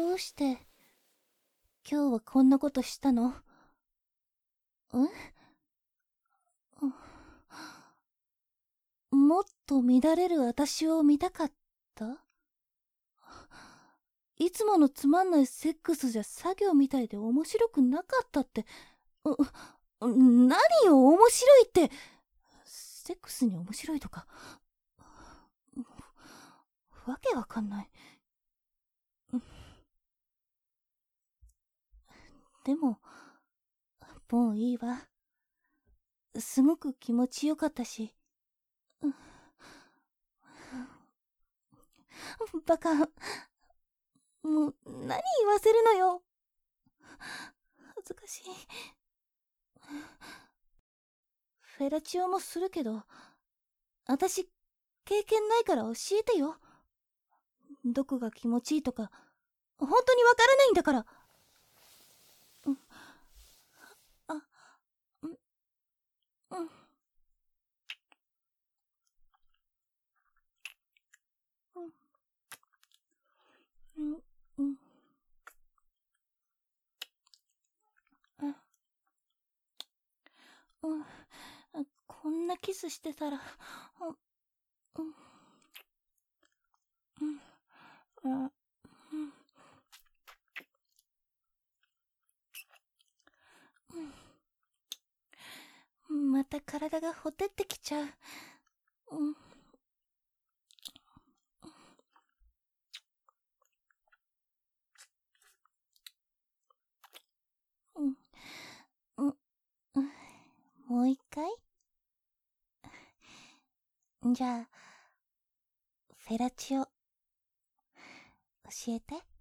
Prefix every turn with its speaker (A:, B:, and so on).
A: どうして今日はこんなことしたの？もっと乱れる私を見たかった？いつものつまんないセックスじゃ作業みたいで面白くなかったって。何よ面白いって。セックスに面白いとかわけわかんない。でももういいわ。すごく気持ちよかったし。バカ、もう何言わせるのよ。恥ずかしい。フェラチオもするけど、私経験ないから教えてよ。どこが気持ちいいとか本当にわからないんだから。こんなキスしてたら、また体がほてってきちゃう。もう一回？じゃあフェラチオ教えて。